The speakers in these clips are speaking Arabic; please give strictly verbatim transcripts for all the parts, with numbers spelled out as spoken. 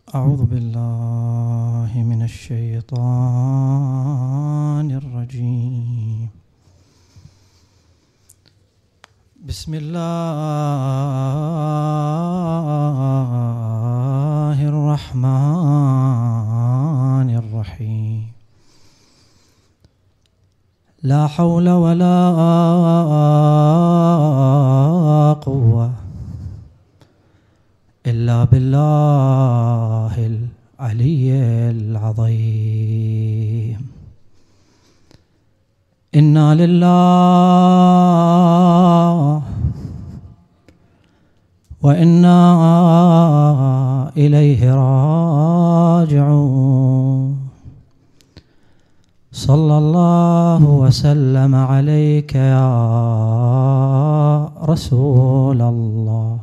أعوذ بالله من الشيطان الرجيم. بسم الله الرحمن الرحيم. لا حول ولا قوة إلا بالله العلي العظيم. إنا لله وإنا إليه راجعون. صلى الله وسلم عليك يا رسول الله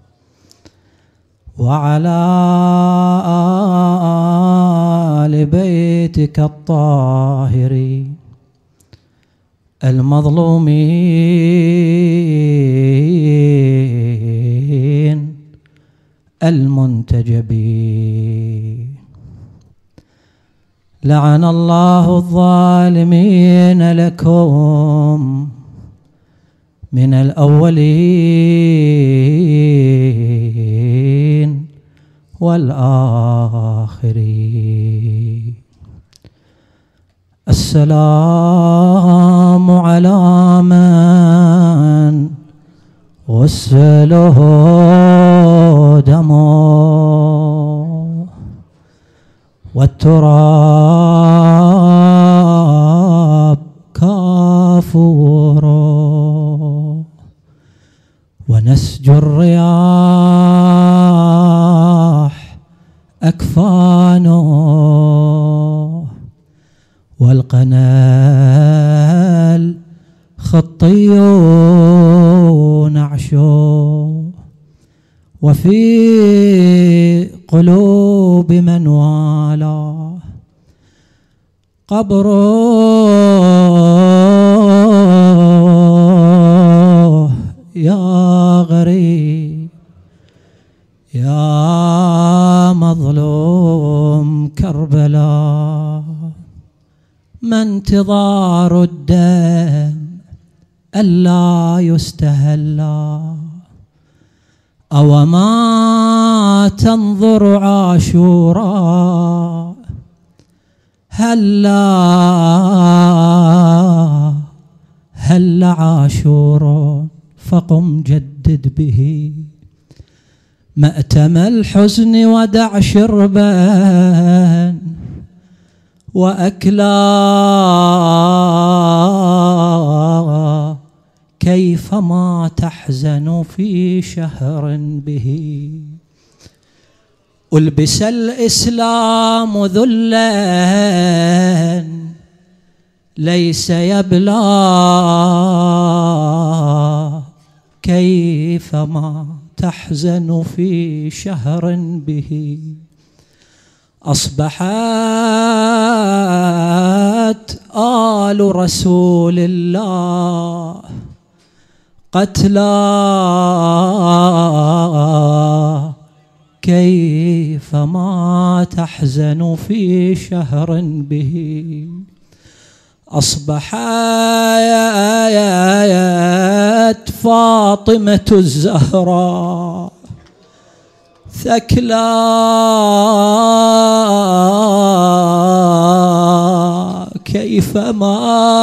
وعلى آل بيتك الطاهرين المظلومين المنتجبين. لعن الله الظالمين لكم من الأولين والآخرين. السلام على من غسله دمه والتراب كافوره ونسج الرياح أكفانه والقنال خطي نعشه وفي قلوب من والاه قبره يا غريب يا مظلوم كربلاء. ما انتظار الدم ألا يستهلا أو ما تنظر عاشورا هلا هلا عاشور فقم جدد به مأتم الحزن ودع شربا وأكلا كيفما تحزن في شهر به. ألبس الإسلام ذلا ليس يبلى كيفما تحزن في شهر به. أصبحت آل رسول الله قتلى كيفما تحزن في شهر به. أصبحت فاطمة الزهراء ثكلى كيفما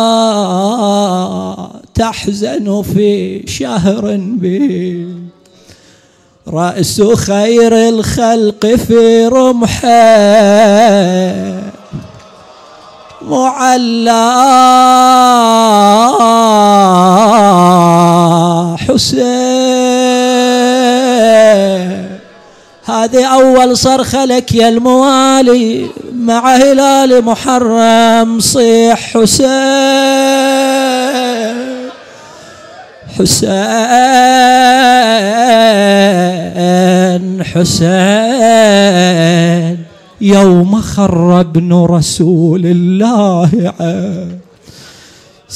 تحزن في شهر به. رأس خير الخلق في رمحه معلى حسين. هذه أول صرخة لك يا الموالي مع هلال محرم صيح حسين حسين حسين. يوم خر ابن رسول الله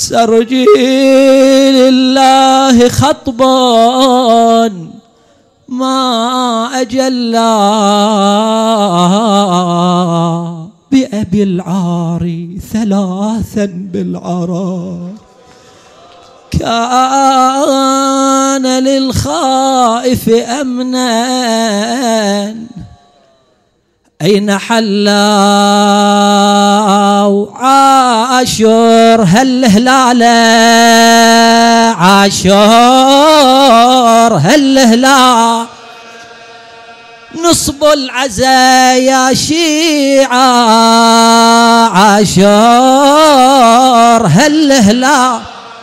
سرجي لله خطبا ما أجلى بأبي العاري ثلاثا بالعرار. كان للخائف أمنا أين حلا عاشور هالهلال عاشور هالهلال نصب العزا يا شيعة عاشور هالهلال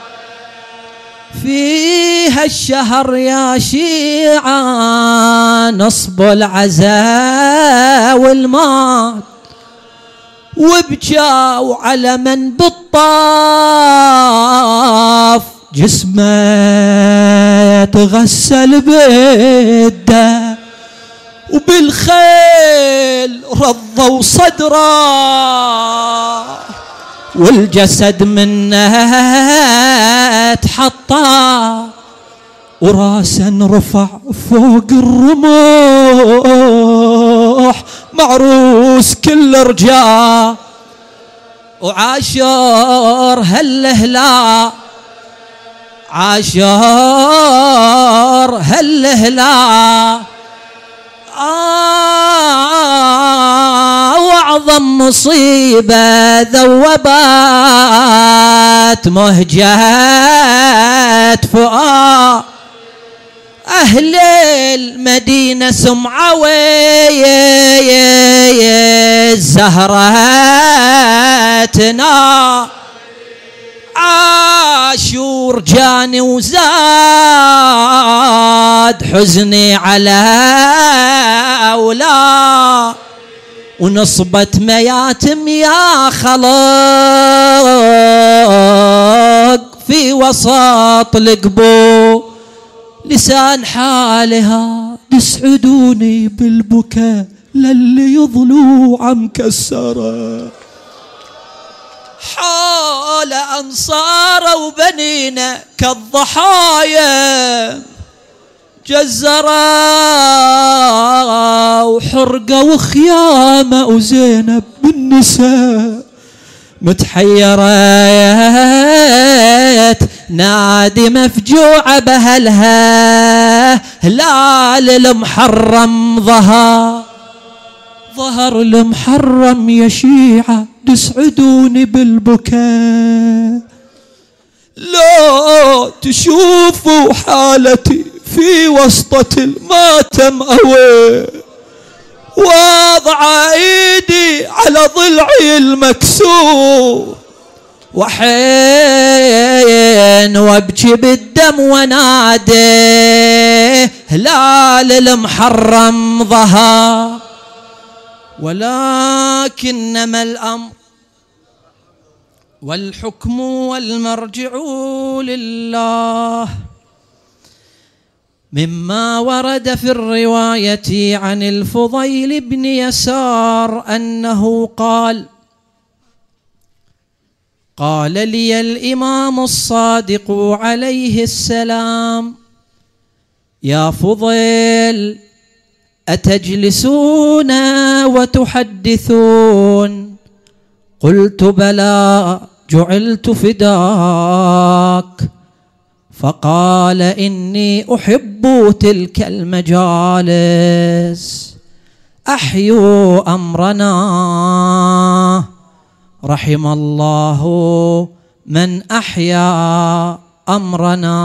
فيها الشهر يا شيعة نصب العزا والمات وبجاو على من بالطاف جسمه تغسل بالدم وبالخيل رضوا صدره والجسد منه تحطى وراسا رفع فوق الرموح معروس كل رجال وعاشور هالهلا عاشور هالهلا آه وأعظم مصيبة ذوبات مهجات فؤاد أهل المدينة سمعوا زهرتنا عاشور جاني وزاد حزني على أولاد ونصبت مياتم يا خلق في وسط القبور لسان حالها تسعدوني بالبكاء للي يضلوع مكسره حول أنصار وبنينا كالضحايا جزرا وحرقة وخيامة وزينب بالنساء متحيرة نادي مفجوعة بهلها هلال المحرم ظهر ظهر المحرم يا شيعة تسعدوني بالبكاء لا تشوفوا حالتي في وسطة الماتم أوي واضع ايدي على ضلعي المكسور وحين وابكي بالدم ونادي هلال المحرم ظهر ولكنما الأمر والحكم والمرجع لله مما ورد في الرواية عن الفضيل بن يسار أنه قال قال لي الإمام الصادق عليه السلام يا فضيل أتجلسون وتحدثون قلت بلى جعلت فداك فقال إني أحب تلك المجالس أحيوا أمرنا رحم الله من أحيا أمرنا.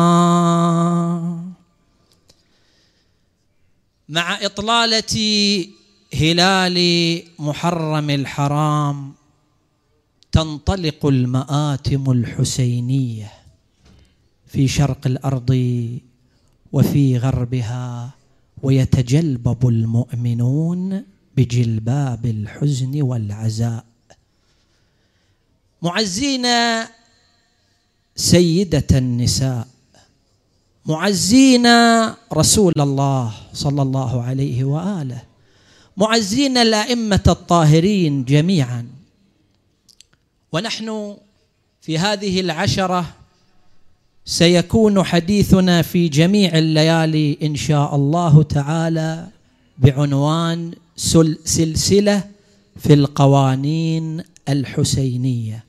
مع إطلالة هلال محرم الحرام تنطلق المآتم الحسينية في شرق الأرض وفي غربها ويتجلبب المؤمنون بجلباب الحزن والعزاء معزين سيدة النساء معزين رسول الله صلى الله عليه وآله معزين الأئمة الطاهرين جميعا. ونحن في هذه العشرة سيكون حديثنا في جميع الليالي إن شاء الله تعالى بعنوان سلسلة في القوانين الحسينية.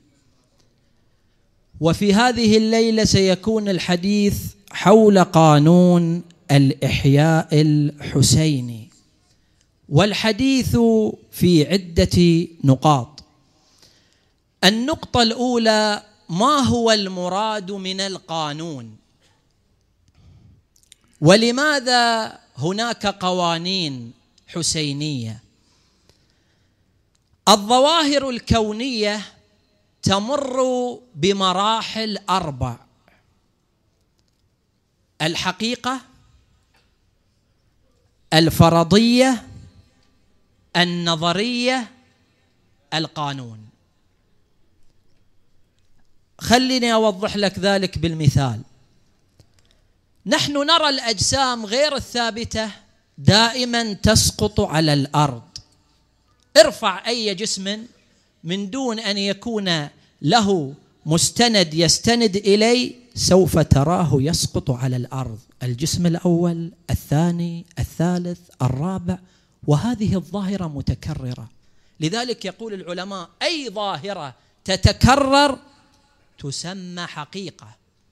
وفي هذه الليلة سيكون الحديث حول قانون الإحياء الحسيني، والحديث في عدة نقاط. النقطة الأولى: ما هو المراد من القانون؟ ولماذا هناك قوانين حسينية؟ الظواهر الكونية تمر بمراحل أربع: الحقيقة، الفرضية، النظرية، القانون. خليني أوضح لك ذلك بالمثال. نحن نرى الأجسام غير الثابتة دائما تسقط على الأرض. ارفع أي جسم من دون أن يكون له مستند يستند إليه سوف تراه يسقط على الأرض، الجسم الأول، الثاني، الثالث، الرابع، وهذه الظاهرة متكررة. لذلك يقول العلماء: أي ظاهرة تتكرر تسمى حقيقة.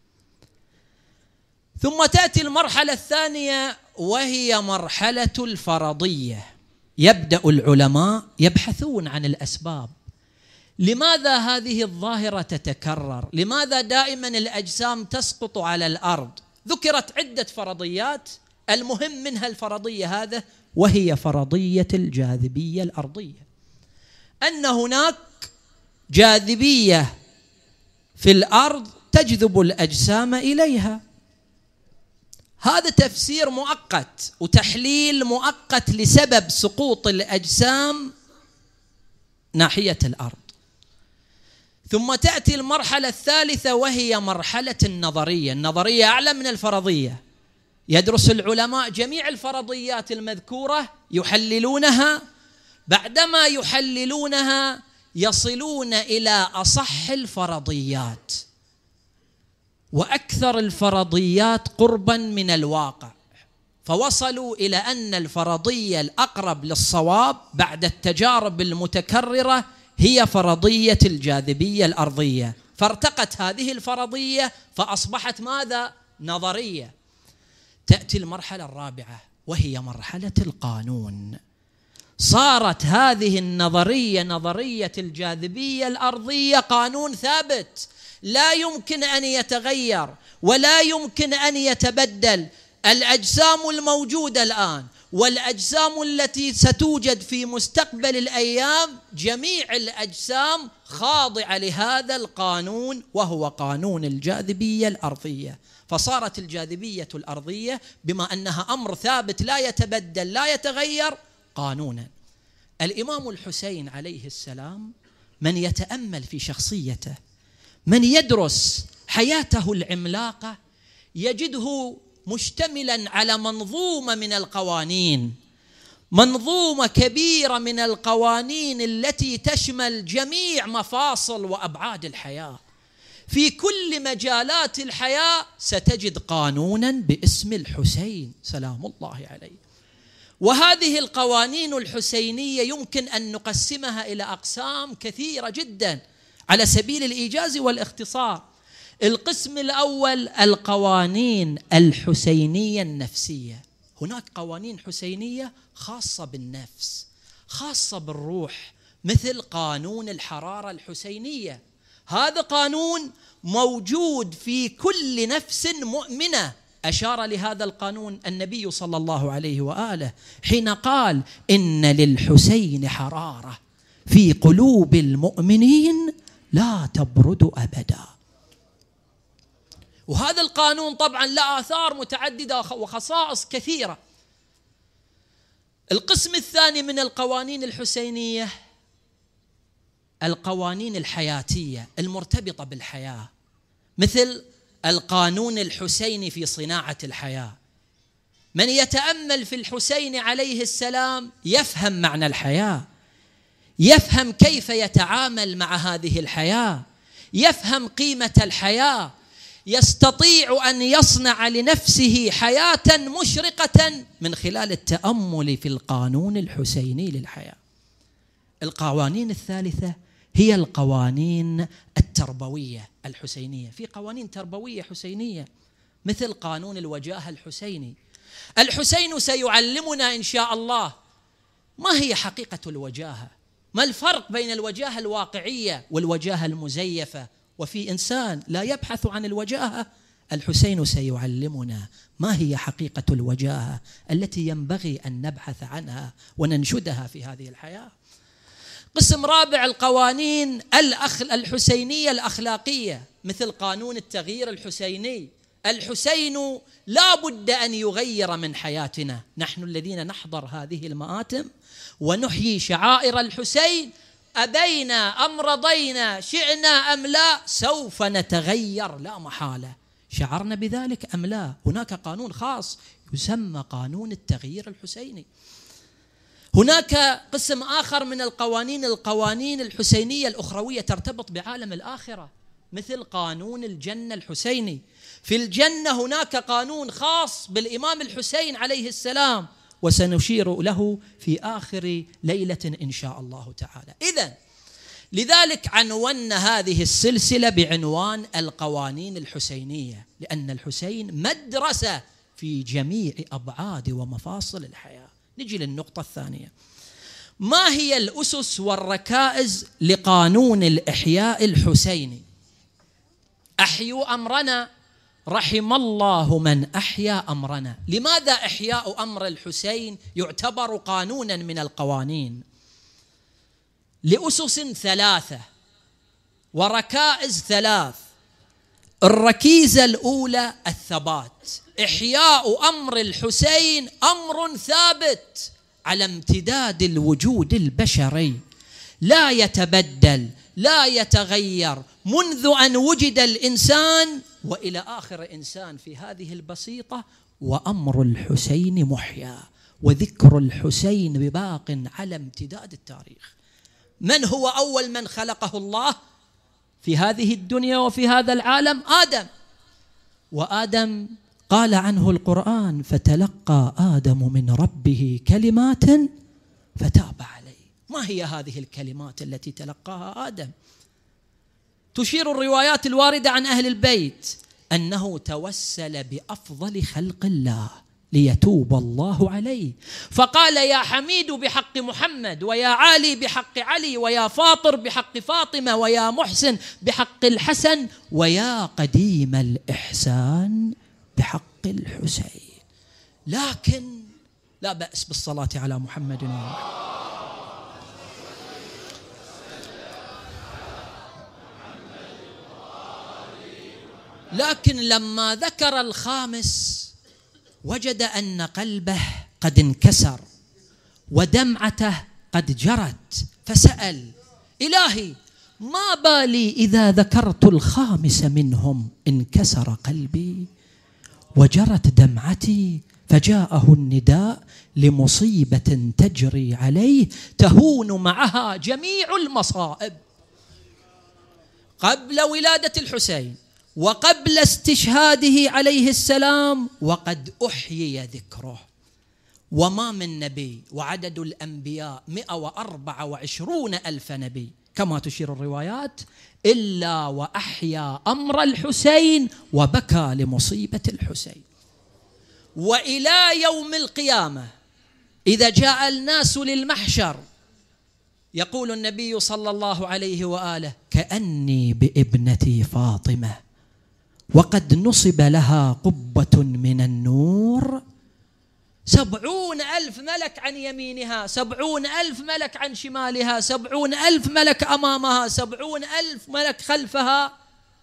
ثم تأتي المرحلة الثانية وهي مرحلة الفرضية. يبدأ العلماء يبحثون عن الأسباب. لماذا هذه الظاهرة تتكرر؟ لماذا دائما الأجسام تسقط على الأرض؟ ذكرت عدة فرضيات، المهم منها الفرضية هذا، وهي فرضية الجاذبية الأرضية، أن هناك جاذبية في الأرض تجذب الأجسام إليها. هذا تفسير مؤقت وتحليل مؤقت لسبب سقوط الأجسام ناحية الأرض. ثم تأتي المرحلة الثالثة وهي مرحلة النظرية. النظرية أعلى من الفرضية. يدرس العلماء جميع الفرضيات المذكورة، يحللونها، بعدما يحللونها يصلون إلى أصح الفرضيات وأكثر الفرضيات قربا من الواقع، فوصلوا إلى أن الفرضية الأقرب للصواب بعد التجارب المتكررة هي فرضية الجاذبية الأرضية. فارتقت هذه الفرضية فأصبحت ماذا؟ نظرية. تأتي المرحلة الرابعة وهي مرحلة القانون. صارت هذه النظرية، نظرية الجاذبية الأرضية، قانون ثابت لا يمكن أن يتغير ولا يمكن أن يتبدل. الأجسام الموجودة الآن والأجسام التي ستوجد في مستقبل الأيام، جميع الأجسام خاضعة لهذا القانون وهو قانون الجاذبية الأرضية. فصارت الجاذبية الأرضية بما أنها أمر ثابت لا يتبدل لا يتغير قانونا. الإمام الحسين عليه السلام من يتأمل في شخصيته، من يدرس حياته العملاقة، يجده مشتملا على منظومة من القوانين، منظومة كبيرة من القوانين التي تشمل جميع مفاصل وأبعاد الحياة. في كل مجالات الحياة ستجد قانونا باسم الحسين سلام الله عليه. وهذه القوانين الحسينية يمكن أن نقسمها إلى أقسام كثيرة جدا على سبيل الإيجاز والاختصار. القسم الأول القوانين الحسينية النفسية. هناك قوانين حسينية خاصة بالنفس، خاصة بالروح، مثل قانون الحرارة الحسينية. هذا قانون موجود في كل نفس مؤمنة. أشار لهذا القانون النبي صلى الله عليه وآله حين قال: إن للحسين حرارة في قلوب المؤمنين لا تبرد أبدا. وهذا القانون طبعا له آثار متعددة وخصائص كثيرة. القسم الثاني من القوانين الحسينية القوانين الحياتية المرتبطة بالحياة، مثل القانون الحسيني في صناعة الحياة. من يتأمل في الحسين عليه السلام يفهم معنى الحياة، يفهم كيف يتعامل مع هذه الحياة، يفهم قيمة الحياة، يستطيع أن يصنع لنفسه حياة مشرقة من خلال التأمل في القانون الحسيني للحياة. القوانين الثالثة هي القوانين التربوية الحسينية. في قوانين تربوية حسينية مثل قانون الوجاهة الحسيني. الحسين سيعلمنا إن شاء الله ما هي حقيقة الوجاهة، ما الفرق بين الوجاهة الواقعية والوجاهة المزيفة. وفي إنسان لا يبحث عن الوجاهة، الحسين سيعلمنا ما هي حقيقة الوجاهة التي ينبغي أن نبحث عنها وننشدها في هذه الحياة. قسم رابع القوانين الحسينية الأخلاقية مثل قانون التغيير الحسيني. الحسين لا بد أن يغير من حياتنا. نحن الذين نحضر هذه المآتم ونحيي شعائر الحسين، أبينا أم رضينا، شئنا أم لا، سوف نتغير لا محالة. شعرنا بذلك أم لا؟ هناك قانون خاص يسمى قانون التغيير الحسيني. هناك قسم آخر من القوانين، القوانين الحسينية الأخروية ترتبط بعالم الآخرة مثل قانون الجنة الحسيني. في الجنة هناك قانون خاص بالإمام الحسين عليه السلام، وسنشير له في آخر ليلة إن شاء الله تعالى. إذن لذلك عنونا هذه السلسلة بعنوان القوانين الحسينية، لأن الحسين مدرسة في جميع أبعاد ومفاصل الحياة. نجي للنقطة الثانية، ما هي الأسس والركائز لقانون الإحياء الحسيني؟ أحيوا أمرنا رحم الله من أحيا أمرنا. لماذا إحياء أمر الحسين يعتبر قانونا من القوانين؟ لأسس ثلاثة وركائز ثلاث. الركيزة الأولى الثبات. إحياء أمر الحسين أمر ثابت على امتداد الوجود البشري، لا يتبدل لا يتغير منذ أن وجد الإنسان وإلى آخر إنسان في هذه البسيطة. وأمر الحسين محيا، وذكر الحسين بباق على امتداد التاريخ. من هو أول من خلقه الله في هذه الدنيا وفي هذا العالم؟ آدم. وآدم قال عنه القرآن: فتلقى آدم من ربه كلمات فتاب عليه. ما هي هذه الكلمات التي تلقاها آدم؟ تشير الروايات الواردة عن أهل البيت أنه توسل بأفضل خلق الله ليتوب الله عليه، فقال: يا حميد بحق محمد، ويا عالي بحق علي، ويا فاطر بحق فاطمة، ويا محسن بحق الحسن، ويا قديم الإحسان بحق الحسين. لكن لا بأس بالصلاة على محمد وآله. لكن لما ذكر الخامس وجد أن قلبه قد انكسر ودمعته قد جرت، فسأل: إلهي، ما بالي إذا ذكرت الخامس منهم انكسر قلبي وجرت دمعتي؟ فجاءه النداء لمصيبة تجري عليه تهون معها جميع المصائب. قبل ولادة الحسين وقبل استشهاده عليه السلام وقد أحيي ذكره. وما من نبي، وعدد الأنبياء مئة وأربعة وعشرون ألف نبي كما تشير الروايات، إلا وأحيا أمر الحسين وبكى لمصيبة الحسين. وإلى يوم القيامة إذا جاء الناس للمحشر يقول النبي صلى الله عليه وآله: كأني بابنتي فاطمة وقد نصب لها قبة من النور، سبعون ألف ملك عن يمينها، سبعون ألف ملك عن شمالها، سبعون ألف ملك أمامها، سبعون ألف ملك خلفها،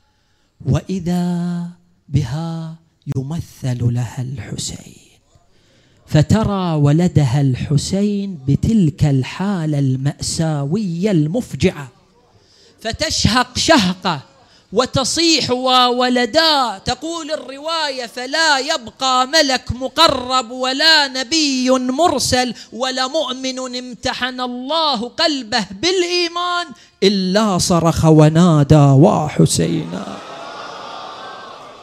وإذا بها يمثل لها الحسين، فترى ولدها الحسين بتلك الحالة المأساوية المفجعة، فتشهق شهقة وتصيح وولدا. تقول الرواية: فلا يبقى ملك مقرب ولا نبي مرسل ولا مؤمن امتحن الله قلبه بالإيمان إلا صرخ ونادى: وحسينا.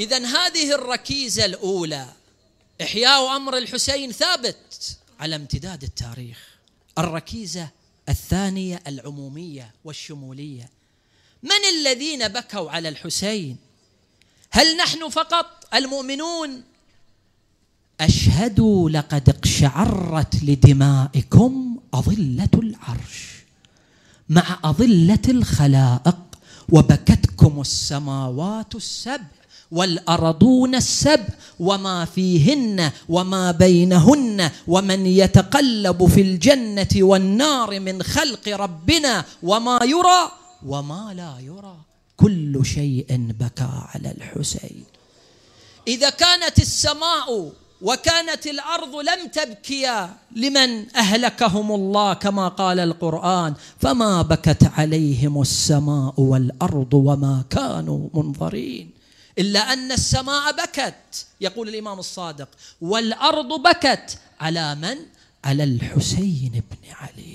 إذن هذه الركيزة الأولى إحياء أمر الحسين ثابت على امتداد التاريخ. الركيزة الثانية العمومية والشمولية. من الذين بكوا على الحسين؟ هل نحن فقط المؤمنون؟ أشهدوا لقد اقشعرت لدمائكم أظلة العرش مع أظلة الخلائق، وبكتكم السماوات السبع والأرضون السبع وما فيهن وما بينهن ومن يتقلب في الجنة والنار من خلق ربنا وما يرى وما لا يرى، كل شيء بكى على الحسين. إذا كانت السماء وكانت الأرض لم تبكيا لمن أهلكهم الله كما قال القرآن، فما بكت عليهم السماء والأرض وما كانوا منظرين، إلا أن السماء بكت يقول الإمام الصادق، والأرض بكت على من؟ على الحسين بن علي،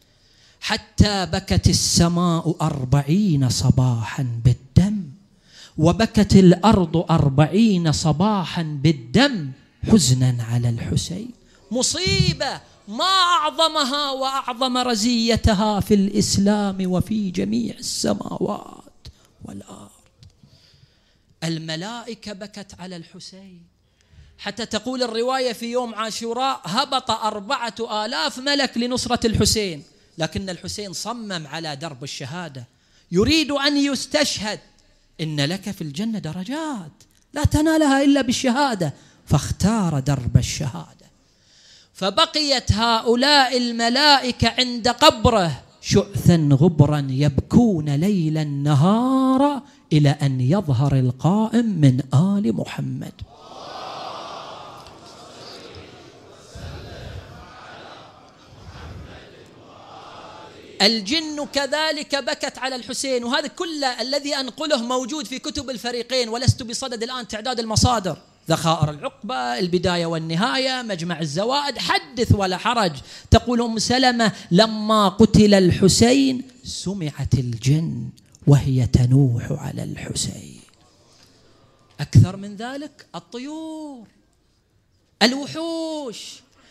حتى بكت السماء أربعين صباحا بالدم، وبكت الأرض أربعين صباحا بالدم حزنا على الحسين. مصيبة ما أعظمها وأعظم رزيتها في الإسلام وفي جميع السماوات والأرض. الملائكة بكت على الحسين، حتى تقول الرواية في يوم عاشوراء هبط أربعة آلاف ملك لنصرة الحسين، لكن الحسين صمم على درب الشهادة، يريد أن يستشهد. إن لك في الجنة درجات لا تنالها إلا بالشهادة، فاختار درب الشهادة. فبقيت هؤلاء الملائكة عند قبره شؤثا غبرا يبكون ليلا نهارا إلى أن يظهر القائم من آل محمد. الجن كذلك بكت على الحسين، وهذا كل الذي أنقله موجود في كتب الفريقين، ولست بصدد الآن تعداد المصادر، ذخائر العقبة، البداية والنهاية، مجمع الزوائد، حدث ولا حرج. تقول أم سلمة لما قتل الحسين سمعت الجن وهي تنوح على الحسين. أكثر من ذلك الطيور، الوحوش،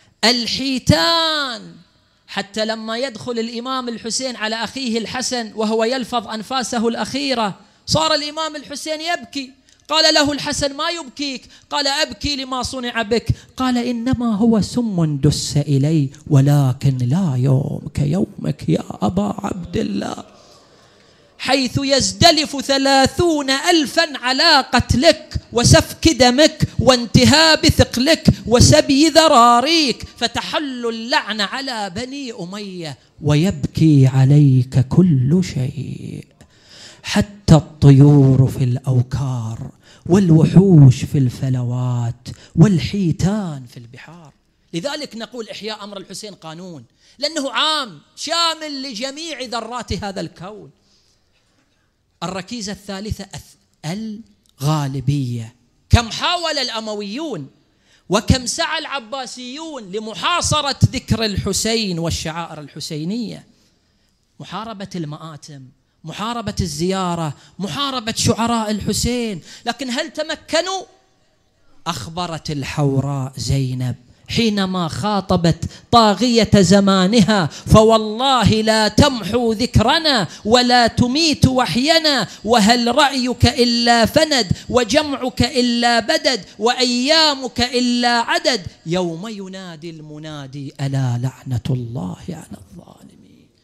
الحيتان، حتى لما يدخل الإمام الحسين على أخيه الحسن وهو يلفظ أنفاسه الأخيرة، صار الإمام الحسين يبكي. قال له الحسن ما يبكيك؟ قال أبكي لما صنع بك. قال إنما هو سم دس إلي، ولكن لا يوم كيومك يا أبا عبد الله، حيث يزدلف ثلاثون ألفا على قتلك وسفك دمك وانتهاب ثقلك وسبي ذراريك، فتحل اللعنة على بني أمية ويبكي عليك كل شيء، حتى الطيور في الأوكار والوحوش في الفلوات والحيتان في البحار. لذلك نقول إحياء أمر الحسين قانون، لأنه عام شامل لجميع ذرات هذا الكون. الركيزة الثالثة الغالبية. كم حاول الأمويون وكم سعى العباسيون لمحاصرة ذكر الحسين والشعائر الحسينية، محاربة المآتم، محاربة الزيارة، محاربة شعراء الحسين، لكن هل تمكنوا؟ أخبرت الحوراء زينب حينما خاطبت طاغية زمانها: فوالله لا تمحو ذكرنا ولا تميت وحينا، وهل رأيك إلا فند وجمعك إلا بدد وأيامك إلا عدد، يوم ينادي المنادي ألا لعنة الله على الظالمين.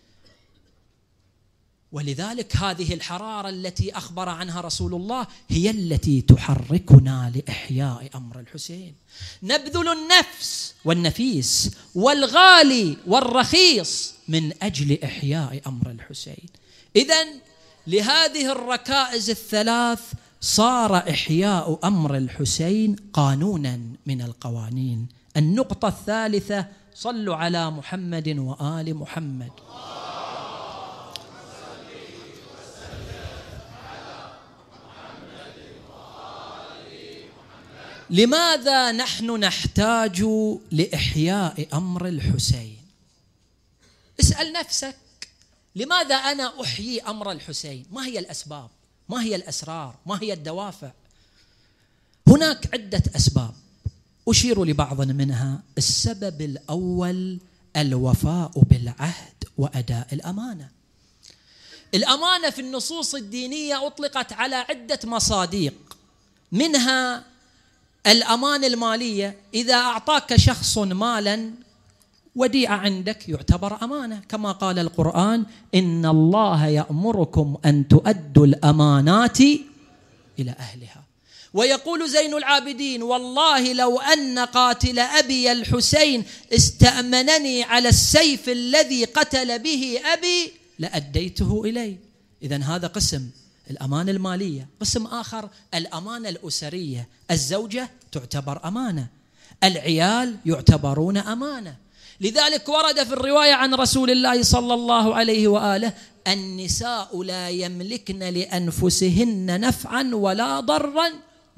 ولذلك هذه الحرارة التي أخبر عنها رسول الله هي التي تحركنا لإحياء أمر الحسين. نبذل النفس والنفيس والغالي والرخيص من أجل إحياء أمر الحسين. إذن لهذه الركائز الثلاث صار إحياء أمر الحسين قانونا من القوانين. النقطة الثالثة: صلوا على محمد وآل محمد. لماذا نحن نحتاج لإحياء أمر الحسين؟ اسأل نفسك، لماذا أنا أحيي أمر الحسين؟ ما هي الأسباب؟ ما هي الأسرار؟ ما هي الدوافع؟ هناك عدة أسباب أشير لبعض منها. السبب الأول الوفاء بالعهد وأداء الأمانة. الأمانة في النصوص الدينية أطلقت على عدة مصادق، منها الأمانة المالية. إذا أعطاك شخص مالا وديعة عندك يعتبر أمانة، كما قال القرآن: إن الله يأمركم أن تؤدوا الأمانات إلى أهلها. ويقول زين العابدين: والله لو أن قاتل أبي الحسين استأمنني على السيف الذي قتل به أبي لأديته إليه. إذن هذا قسم الأمانة المالية. قسم آخر الأمانة الأسرية، الزوجة تعتبر أمانة، العيال يعتبرون أمانة. لذلك ورد في الرواية عن رسول الله صلى الله عليه وآله: النساء لا يملكن لأنفسهن نفعا ولا ضرا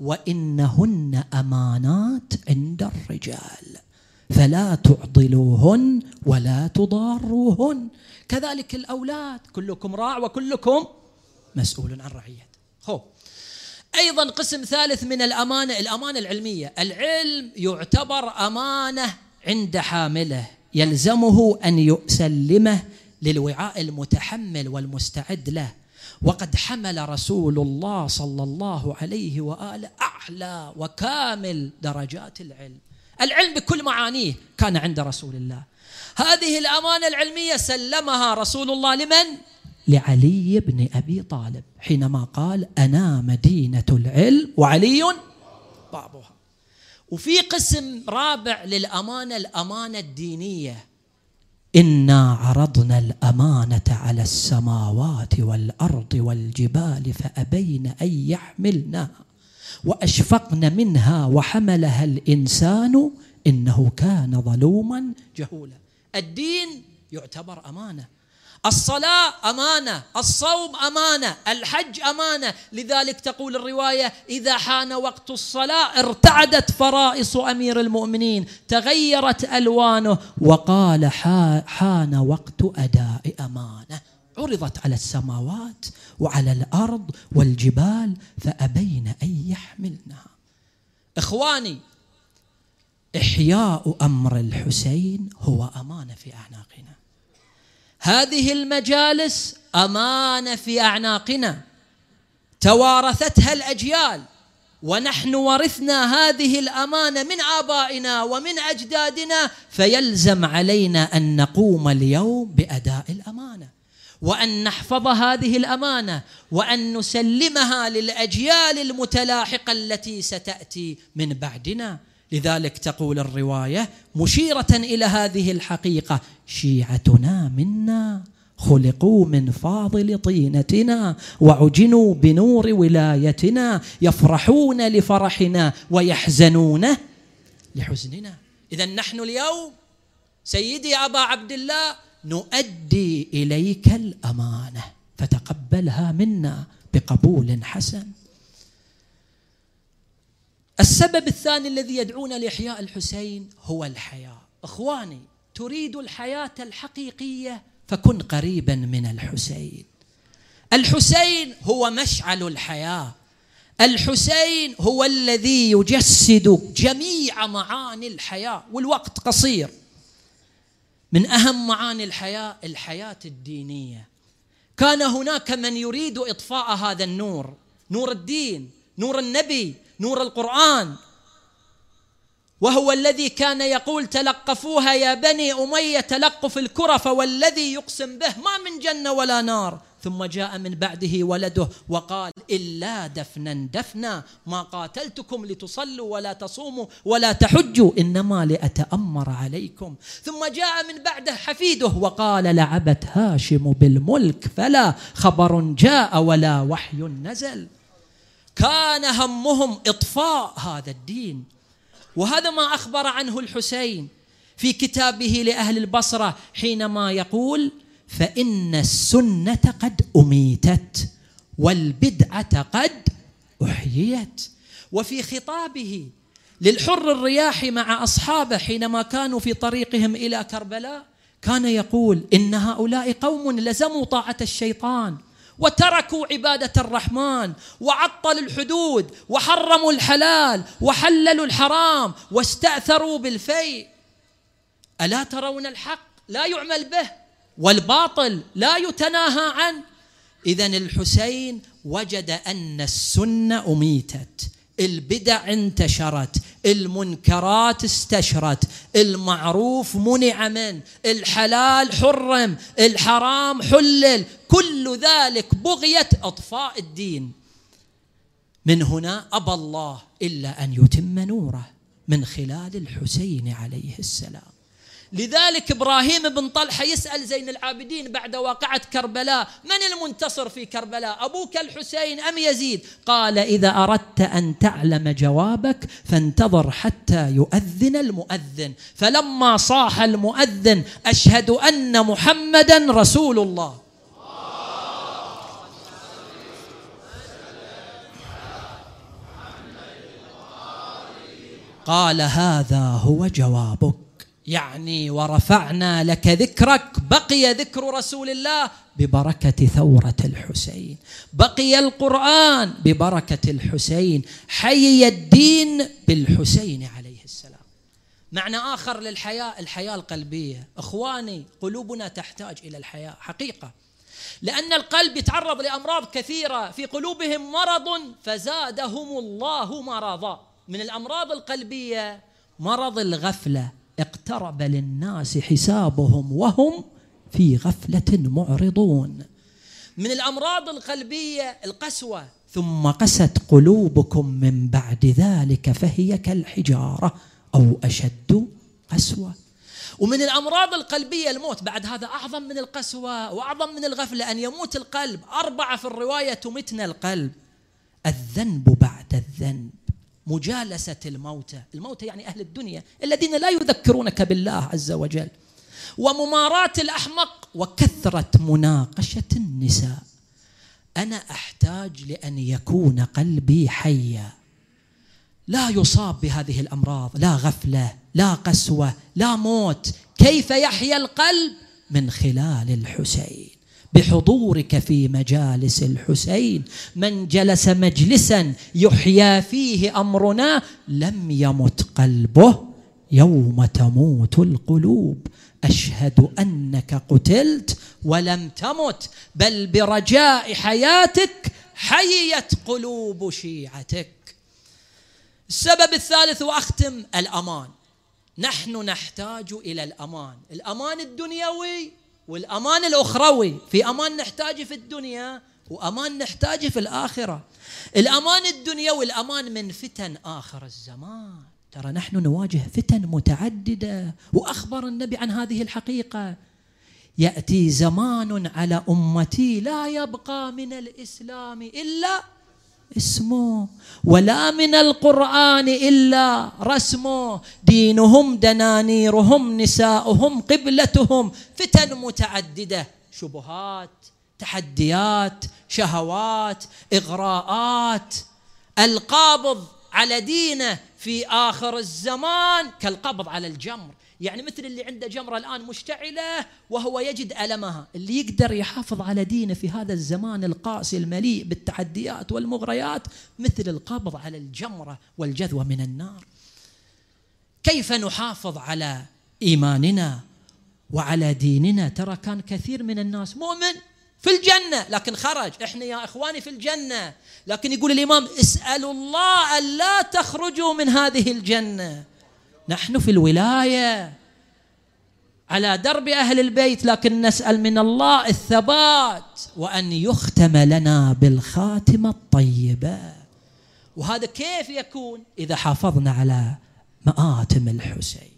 وإنهن أمانات عند الرجال فلا تعضلوهن ولا تضاروهن. كذلك الأولاد، كلكم راع وكلكم مسؤول عن رعيته. خو أيضا قسم ثالث من الأمانة الأمانة العلمية. العلم يعتبر أمانة عند حامله، يلزمه أن يسلمه للوعاء المتحمل والمستعد له. وقد حمل رسول الله صلى الله عليه وآله أعلى وكامل درجات العلم. العلم بكل معانيه كان عند رسول الله. هذه الأمانة العلمية سلمها رسول الله لمن؟ لعلي بن أبي طالب، حينما قال: أنا مدينة العلم وعلي بابها. وفي قسم رابع للأمانة، الأمانة الدينية. إنا عرضنا الأمانة على السماوات والأرض والجبال فأبين أن يحملنها وأشفقن منها وحملها الإنسان إنه كان ظلوما جهولا. الدين يعتبر أمانة، الصلاة أمانة، الصوم أمانة، الحج أمانة. لذلك تقول الرواية: إذا حان وقت الصلاة ارتعدت فرائص أمير المؤمنين، تغيرت ألوانه، وقال: حان وقت أداء أمانة. عرضت على السماوات وعلى الأرض والجبال فأبين أن يحملنها. إخواني، إحياء أمر الحسين هو أمانة في أعناقنا. هذه المجالس أمانة في أعناقنا توارثتها الأجيال، ونحن ورثنا هذه الأمانة من آبائنا ومن أجدادنا، فيلزم علينا أن نقوم اليوم بأداء الأمانة، وأن نحفظ هذه الأمانة، وأن نسلمها للأجيال المتلاحقة التي ستأتي من بعدنا. لذلك تقول الرواية مشيرة إلى هذه الحقيقة: شيعتنا منا خلقوا من فاضل طينتنا وعجنوا بنور ولايتنا، يفرحون لفرحنا ويحزنون لحزننا. إذن نحن اليوم سيدي أبا عبد الله نؤدي إليك الأمانة، فتقبلها منا بقبول حسن. السبب الثاني الذي يدعونا لإحياء الحسين هو الحياة. إخواني، تريد الحياة الحقيقية فكن قريبا من الحسين. الحسين هو مشعل الحياة، الحسين هو الذي يجسد جميع معاني الحياة، والوقت قصير. من أهم معاني الحياة الحياة الدينية. كان هناك من يريد إطفاء هذا النور، نور الدين، نور النبي، نور القرآن، وهو الذي كان يقول: تلقفوها يا بني أمية تلقف الكرة، فوالذي يقسم به ما من جنة ولا نار. ثم جاء من بعده ولده وقال: إلا دفنا دفنا، ما قاتلتكم لتصلوا ولا تصوموا ولا تحجوا، إنما لأتأمر عليكم. ثم جاء من بعده حفيده وقال: لعبت هاشم بالملك فلا خبر جاء ولا وحي نزل. كان همهم إطفاء هذا الدين، وهذا ما أخبر عنه الحسين في كتابه لأهل البصرة حينما يقول: فإن السنة قد أميتت والبدعة قد أحييت. وفي خطابه للحر الرياحي مع أصحابه حينما كانوا في طريقهم إلى كربلاء كان يقول: إن هؤلاء قوم لزموا طاعة الشيطان وتركوا عبادة الرحمن وعطلوا الحدود وحرموا الحلال وحللوا الحرام واستأثروا بالفيء. ألا ترون الحق لا يعمل به والباطل لا يتناهى عنه؟ إذن الحسين وجد أن السنة أميتت، البدع انتشرت، المنكرات استشرت، المعروف منع منه، الحلال حرم، الحرام حلل، كل ذلك بغية إطفاء الدين. من هنا أبى الله إلا أن يتم نوره من خلال الحسين عليه السلام. لذلك إبراهيم بن طلحة يسأل زين العابدين بعد واقعة كربلاء: من المنتصر في كربلاء، أبوك الحسين أم يزيد؟ قال: إذا أردت أن تعلم جوابك فانتظر حتى يؤذن المؤذن. فلما صاح المؤذن: أشهد أن محمدا رسول الله، قال: هذا هو جوابك، يعني ورفعنا لك ذكرك. بقي ذكر رسول الله ببركة ثورة الحسين، بقي القرآن ببركة الحسين، حي الدين بالحسين عليه السلام. معنى آخر للحياة، الحياة القلبية. إخواني، قلوبنا تحتاج إلى الحياة حقيقة، لأن القلب يتعرض لأمراض كثيرة، في قلوبهم مرض فزادهم الله مرضا. من الأمراض القلبية مرض الغفلة، اقترب للناس حسابهم وهم في غفلة معرضون. من الأمراض القلبية القسوة: ثم قست قلوبكم من بعد ذلك فهي كالحجارة أو أشد قسوة. ومن الأمراض القلبية الموت. بعد هذا أعظم من القسوة وأعظم من الغفلة أن يموت القلب. أربعة في الرواية تمتنا القلب: الذنب بعد الذنب، مجالسة الموتى، الموتى يعني أهل الدنيا الذين لا يذكرونك بالله عز وجل، ومماراة الأحمق، وكثرة مناقشة النساء. أنا أحتاج لأن يكون قلبي حيا لا يصاب بهذه الأمراض، لا غفلة، لا قسوة، لا موت. كيف يحيا القلب؟ من خلال الحسين، بحضورك في مجالس الحسين. من جلس مجلسا يحيا فيه أمرنا لم يمت قلبه يوم تموت القلوب. أشهد أنك قتلت ولم تمت، بل برجاء حياتك حيت قلوب شيعتك. السبب الثالث وأختم: الأمان. نحن نحتاج إلى الأمان، الأمان الدنيوي والأمان الأخروي. في أمان نحتاجه في الدنيا وأمان نحتاجه في الآخرة. الأمان الدنيوي الأمان من فتن آخر الزمان. ترى نحن نواجه فتن متعددة، وأخبر النبي عن هذه الحقيقة: يأتي زمان على أمتي لا يبقى من الإسلام إلا اسمه، ولا من القرآن إلا رسمه، دينهم دنانيرهم نساؤهم قبلتهم. فتن متعددة، شبهات، تحديات، شهوات، إغراءات. القابض على دينه في آخر الزمان كالقبض على الجمر، يعني مثل اللي عنده جمرة الآن مشتعلة وهو يجد ألمها. اللي يقدر يحافظ على دينه في هذا الزمان القاسي المليء بالتحديات والمغريات مثل القبض على الجمرة والجذوة من النار. كيف نحافظ على إيماننا وعلى ديننا؟ ترى كان كثير من الناس مؤمن في الجنة لكن خرج. إحنا يا إخواني في الجنة، لكن يقول الإمام: اسألوا الله أن لا تخرجوا من هذه الجنة. نحن في الولاية على درب أهل البيت، لكن نسأل من الله الثبات وأن يختم لنا بالخاتمة الطيبة. وهذا كيف يكون؟ إذا حافظنا على مآتم الحسين.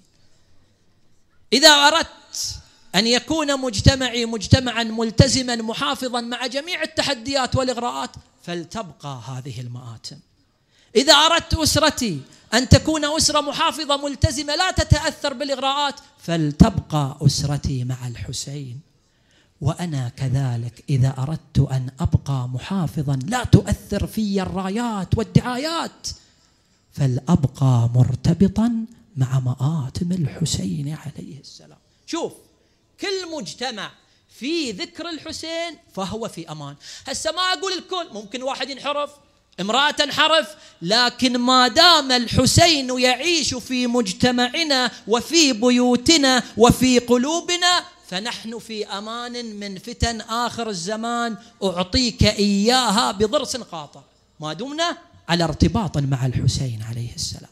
إذا أردت أن يكون مجتمعي مجتمعا ملتزما محافظا مع جميع التحديات والإغراءات فلتبقى هذه المآتم. إذا أردت أسرتي أن تكون أسرة محافظة ملتزمة لا تتأثر بالإغراءات فلتبقى أسرتي مع الحسين. وأنا كذلك إذا أردت أن أبقى محافظا لا تؤثر في الرايات والدعايات فلأبقى مرتبطا مع مآتم الحسين عليه السلام. شوف، كل مجتمع في ذكر الحسين فهو في أمان. هسه ما أقول الكل، ممكن واحد ينحرف، امرأة تنحرف، لكن ما دام الحسين يعيش في مجتمعنا وفي بيوتنا وفي قلوبنا فنحن في أمان من فتن آخر الزمان أعطيك إياها بضرس قاطع، ما دمنا على ارتباط مع الحسين عليه السلام.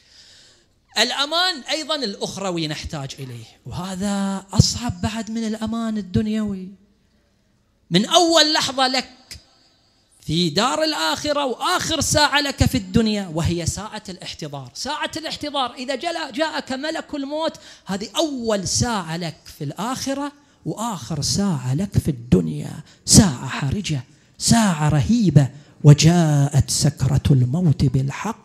الأمان أيضا الأخروي نحتاج إليه، وهذا أصعب بعد من الأمان الدنيوي. من أول لحظة لك في دار الآخرة وآخر ساعة لك في الدنيا وهي ساعة الاحتضار. ساعة الاحتضار إذا جاءك ملك الموت هذه أول ساعة لك في الآخرة وآخر ساعة لك في الدنيا، ساعة حرجة، ساعة رهيبة. وجاءت سكرة الموت بالحق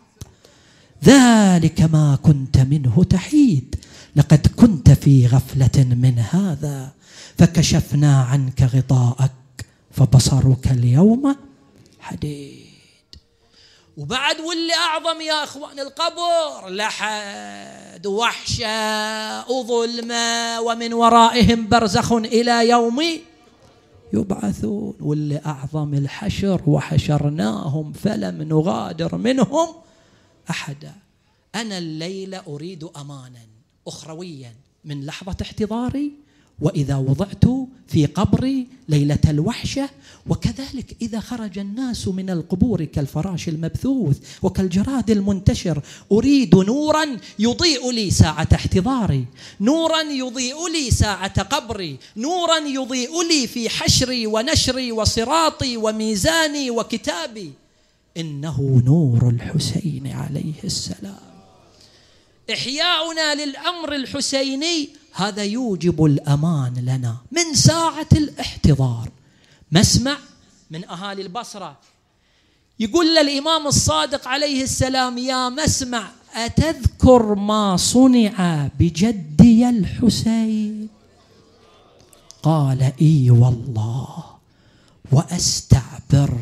ذلك ما كنت منه تحيد، لقد كنت في غفلة من هذا فكشفنا عنك غطاءك فبصرك اليوم حديد. وبعد واللي أعظم يا أخوان القبر، لحد وحشة وظلمة ومن ورائهم برزخ إلى يوم يبعثون. واللي أعظم الحشر وحشرناهم فلم نغادر منهم أحدا. أنا الليلة أريد أمانا أخرويا من لحظة احتضاري وإذا وضعت في قبري ليلة الوحشة، وكذلك إذا خرج الناس من القبور كالفراش المبثوث وكالجراد المنتشر. أريد نورا يضيء لي ساعة احتضاري، نورا يضيء لي ساعة قبري، نورا يضيء لي في حشري ونشري وصراطي وميزاني وكتابي. إنه نور الحسين عليه السلام. إحياؤنا للأمر الحسيني هذا يوجب الأمان لنا من ساعة الاحتضار. مسمع من أهالي البصرة يقول للإمام الصادق عليه السلام: يا مسمع أتذكر ما صنع بجدي الحسين؟ قال: إي والله، وأستعبر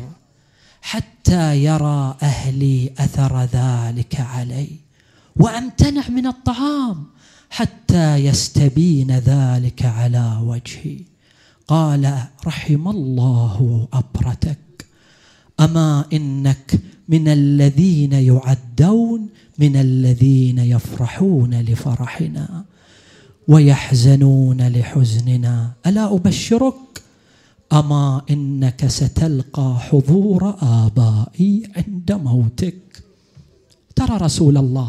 حتى يرى أهلي أثر ذلك علي، وأمتنع من الطعام حتى يستبين ذلك على وجهي. قال: رحم الله أبرتك، أما إنك من الذين يعدون من الذين يفرحون لفرحنا ويحزنون لحزننا. ألا أبشرك؟ أما إنك ستلقى حضور آبائي عند موتك. ترى رسول الله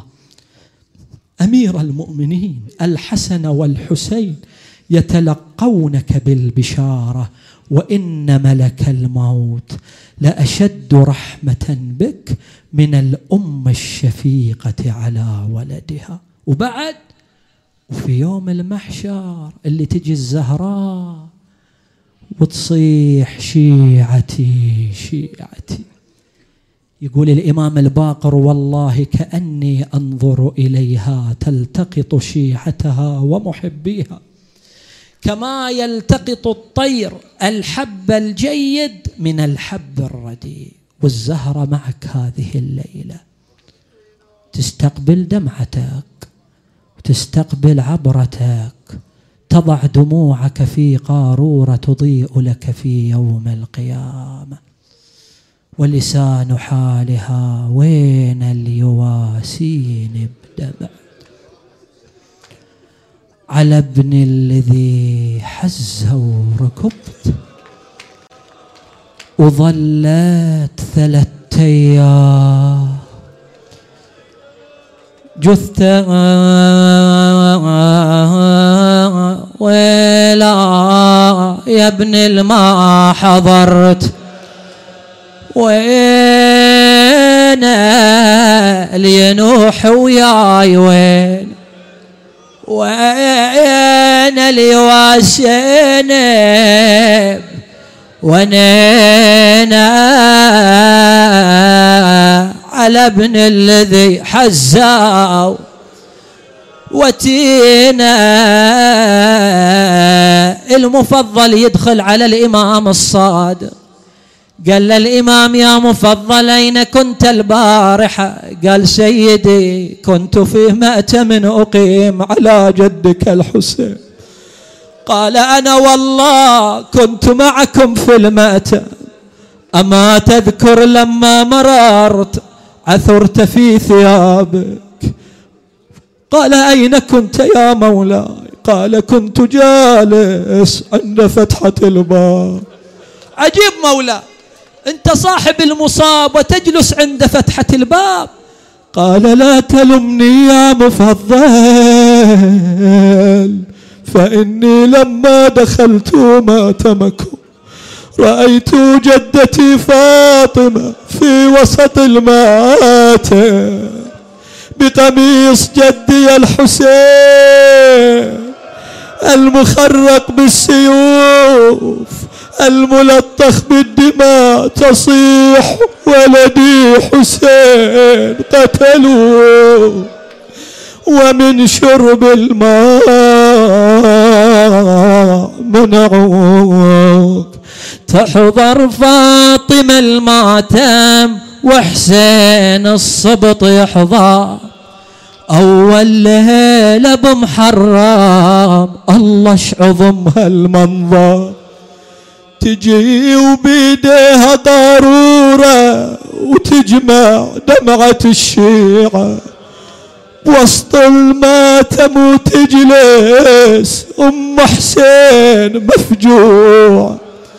أمير المؤمنين الحسن والحسين يتلقونك بالبشارة، وإن ملك الموت لأشد رحمة بك من الأم الشفيقة على ولدها. وبعد وفي يوم المحشر اللي تجي الزهراء وتصيح: شيعتي شيعتي. يقول الإمام الباقر: والله كأني أنظر إليها تلتقط شيعتها ومحبيها كما يلتقط الطير الحب الجيد من الحب الرديء. والزهرة معك هذه الليلة تستقبل دمعتك وتستقبل عبرتك، تضع دموعك في قارورة تضيء لك في يوم القيامة. ولسان حالها: وين اليواسين بدمع على ابن الذي حز وركبت، وظلت ثلاث أيام جثة ولا يا ابن الما حضرت، وين الينوح وياي، وين وين اليواسين، ونينا على ابن الذي حزاو وتينا. المفضل يدخل على الإمام الصادق، قال للإمام: يا مفضل أين كنت البارحة؟ قال: سيدي كنت في مأتم أقيم على جدك الحسين، قال أنا والله كنت معكم في المأتم، أما تذكر لما مررت عثرت في ثيابك؟ قال أين كنت يا مولاي؟ قال كنت جالس عند فتحة الباب. عجيب مولاي، أنت صاحب المصاب وتجلس عند فتحة الباب. قال لا تلمني يا مفضل، فإني لما دخلت ماتمكم رأيت جدتي فاطمة في وسط الماتم بقميص جدي الحسين المخرق بالسيوف الملطخ بالدماء، تصيح ولدي حسين قتلوه، ومن شرب الماء منعوك. تحضر فاطمة الماتم وحسين الصبط يحضر، أول ليلة بمحرم الله شعظم هالمنظر. تجي وبيديها ضرورة وتجمع دمعة الشيعة وسط الماتم، وتجلس أم حسين مفجوع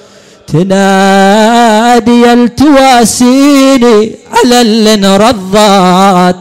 تنادي التواسيني على اللي انرضت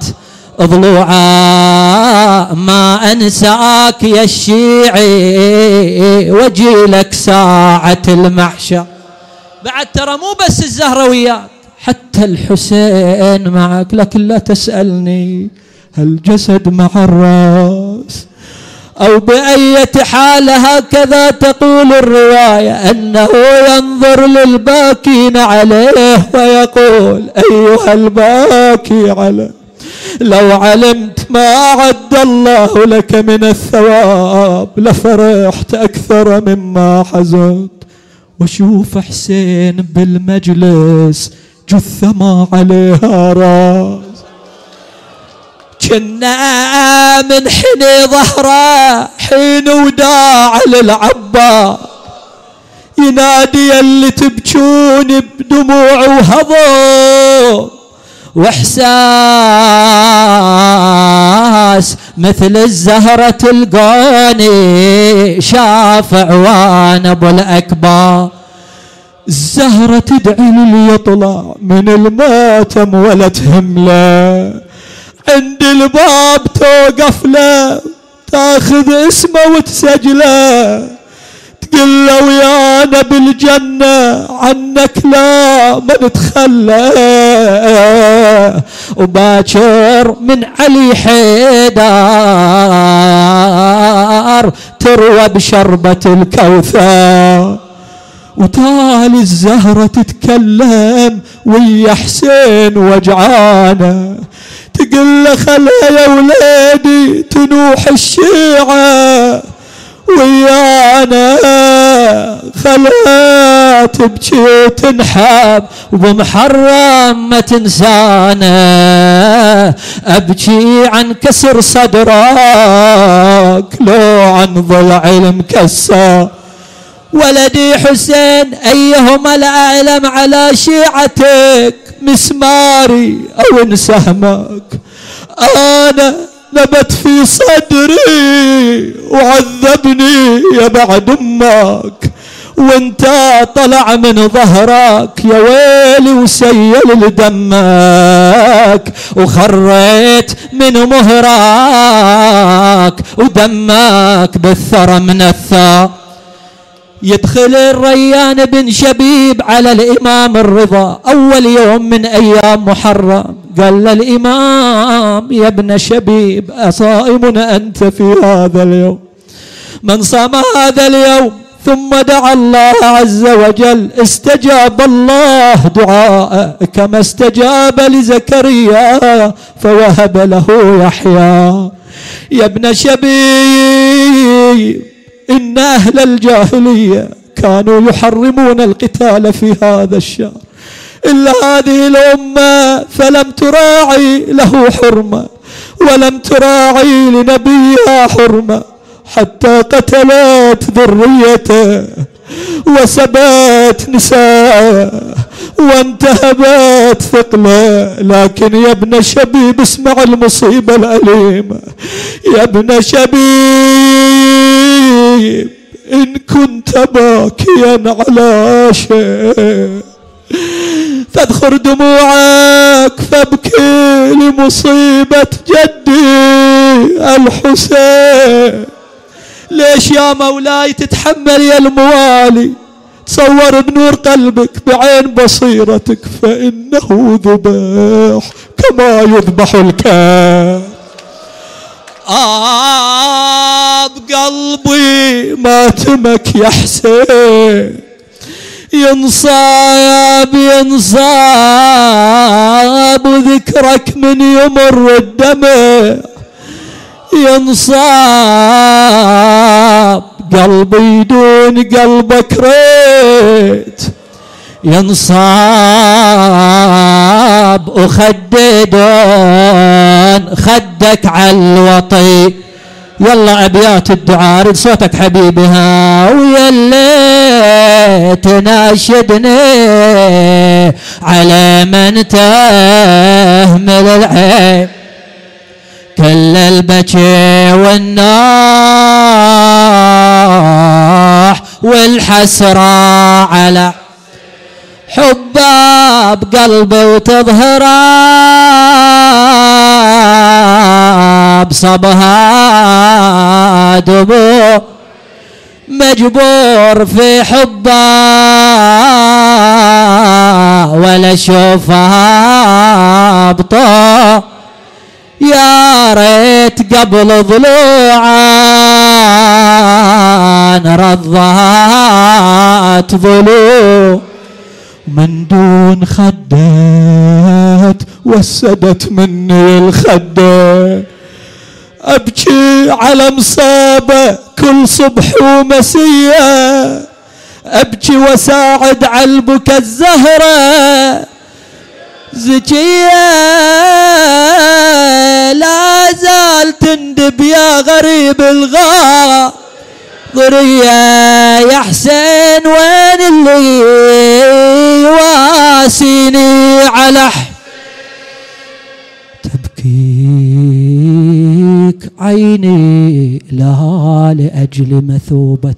ضلوعا، ما أنساك يا الشيعي وجيلك ساعة المحشر. بعد ترى مو بس الزهرويات، حتى الحسين معك، لكن لا تسألني الجسد مع الرأس أو بأية حال. هكذا تقول الرواية أنه ينظر للباكين عليه ويقول أيها الباكي عليه، لو علمت ما أعد الله لك من الثواب لفرحت أكثر مما حزنت. وشوف حسين بالمجلس جثة ما عليها راس، كنا من حين ظهره حين وداع للعباس ينادي اللي تبكون بدموع وهضم واحساس، مثل الزهرة تلقاني شافع وانا ابو الاكبر. الزهرة تدعي للي يطلع من الماتم ولا تهمله، عند الباب توقف له تاخذ اسمه وتسجله، تقول له ويانا بالجنة عنك لا ما نتخلى. وباكر من علي حيدر تروى بشربة الكوثر، وتالي الزهرة تتكلم ويا حسين وجعانه، تقول له خلها يا ولادي تنوح الشيعة ويانا، خلها تبكي وتنحب وبمحرم ما تنسانا، أبكي عن كسر صدرك لو عن ضلع المكسر. ولدي حسين أيهما الأعلم على شيعتك، مسماري أو انسهمك؟ أنا نبت في صدري وعذبني يا بعد امك، وانت طلع من ظهرك يا ويلي وسيل لدمك، وخريت من مهرك ودمك بالثرى من الثار. يدخل الريان بن شبيب على الإمام الرضا أول يوم من أيام محرم، قال للإمام يا ابن شبيب أصائم أنت في هذا اليوم؟ من صام هذا اليوم ثم دعا الله عز وجل استجاب الله دعاءه كما استجاب لزكريا فوهب له يحيى. يا ابن شبيب إن أهل الجاهلية كانوا يحرمون القتال في هذا الشهر، إلا هذه الأمة فلم تراعي له حرمة ولم تراعي لنبيها حرمة. حتى قتلت ذريته وسبت نساءه وانتهبت ثقله. لكن يا ابن شبيب اسمع المصيبة الأليمة، يا ابن شبيب إن كنت باكيا على شيء فاذخر دموعك فابكي لمصيبة جدي الحسين. ليش يا مولاي تتحمل يا الموالي؟ تصور بنور قلبك بعين بصيرتك فإنه ذبح كما يذبح الكلب. آه بقلبي ماتمك يا حسين، ينصاب ينصاب وذكرك من يمر الدمع، ينصاب قلبي دون قلبك ريت، ينصاب وخدي دون خدك على الوطي. يلا أبيات الدعاء رد صوتك حبيبي ها، ويا اللي تناشدني على من تهمل العين، كل البكي والناح والحسرة على حباب قلبي وتظهر بصبها دبو مجبور في حبها ولا شوفها بطا. يا ريت قبل ضلوعان رضات ضلوع من دون خدات وسدت مني الخدات. أبكي على مصابة كل صبح ومسية، أبكي وساعد على البكا الزهرة زكية لا زال تندب يا غريب الغار ضرية. يا حسين وين اللي يواسيني على تبكيك عيني لها لأجل مثوبة.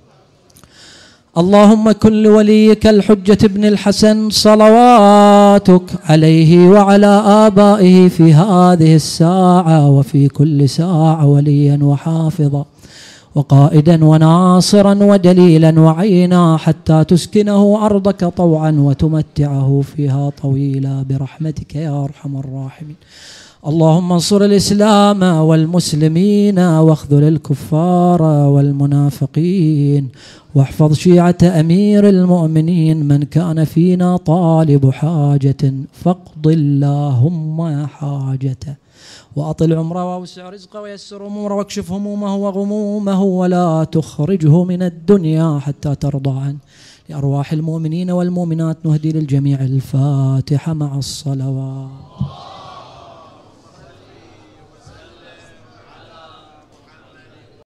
اللهم كن لوليك الحجة ابن الحسن صلواتك عليه وعلى آبائه في هذه الساعة وفي كل ساعة وليا وحافظا وقائدا وناصرا ودليلا وعينا حتى تسكنه أرضك طوعا وتمتعه فيها طويلا برحمتك يا أرحم الراحمين. اللهم انصر الإسلام والمسلمين واخذل الكفار والمنافقين واحفظ شيعة أمير المؤمنين. من كان فينا طالب حاجة فاقض اللهم حاجته وأطل عمره وأوسع رزقه ويسر أموره واكشف همومه وغمومه ولا تخرجه من الدنيا حتى ترضى عنه. لأرواح المؤمنين والمؤمنات نهدي للجميع الفاتحة مع الصلوات.